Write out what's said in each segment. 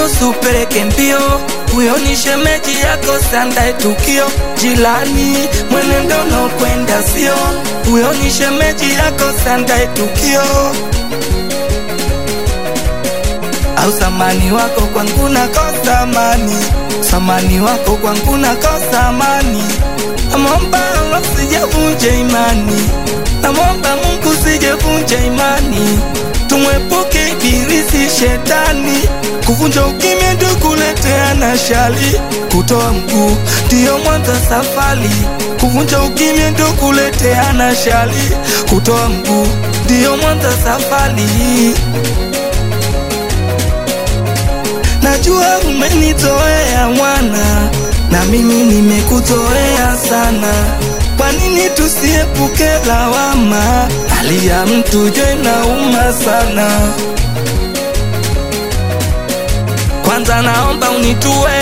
mzigo supeleke mbio, huyo ni shemeji yako sandae tukio. Jilani mwenendo no kwenda sio, huyo ni shemeji yako sandae tukio. Au samani wako kwangu na kosa amani, samani wako kwangu na kosa amani. Namomba Allah sijevunje imani, namomba Mungu sijevunje imani. Tumwepuke ibilisi shetani, kuvunja ukimya ndio kuleteana shali. Kutoa mguu ndio mwanzo safari, kuvunja ukimya ndio kuleteana shali. Kutoa mguu ndio mwanzo safari. Najua umenitoea mwana, na mimi nimekutoea sana. Kwa nini tusiepuke lawama? Hali ya mtu je inauma sana. Kwanza naomba unitue,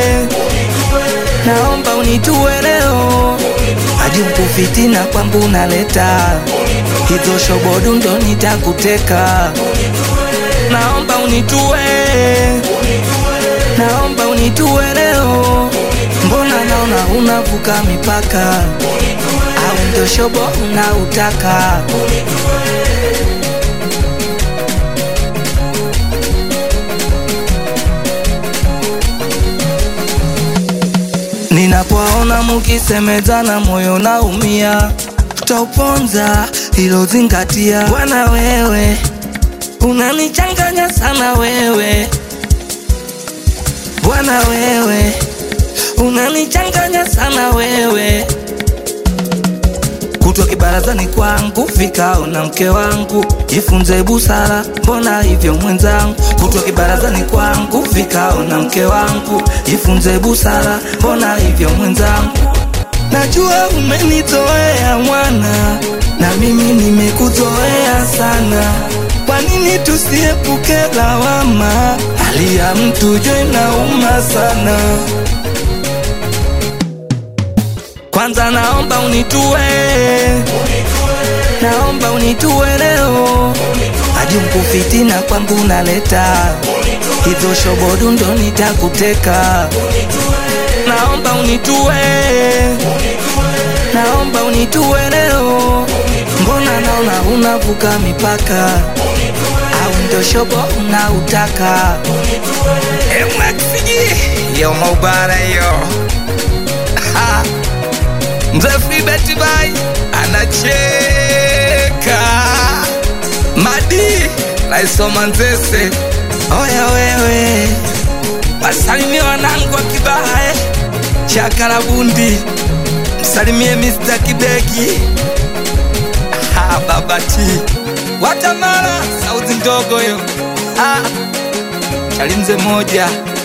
naomba unitue leo. Hadi mkufitina kwangu naleta, hizo shobodu ndo nitakuteka. Naomba unitue, naomba unitue leo. Mbona naona unavuka mipaka, au ndo shobo unautaka? Ninapoona mukisemezana moyo naumia, tutauponza hilo zingatia. Bwana wewe unanichanganya sana wewe, Bwana wewe unanichanganya sana wewe. Kutwa kibarazani kwangu vikao na mke wangu, jifunze busara, mbona hivyo mwenzangu? Kutwa kibarazani kwangu vikao na mke wangu, jifunze busara, mbona hivyo mwenzangu? Najua umenitoea mwana, na mimi nimekutoea sana. Kwa nini tusiepuke lawama? Hali ya mtu je inauma sana. Kwanza naomba unitue, naomba unitue leo. Hadi mkufitina kwangu naleta, hizo shobodu ndo nitakuteka. Naomba unitue, naomba unitue leo. Mbona naona unavuka mipaka, au ndo shobo unautaka? MXG yo Mubara yo Mzee Freebet Bai anacheka. Madi Laisoma Nzese. Oya wewe, wasalimie wanangu wa Kibaha Chakala Bundi, msalimie Mr. Kibeki Babati Watamala sauti ndogo yo Chalinze moja.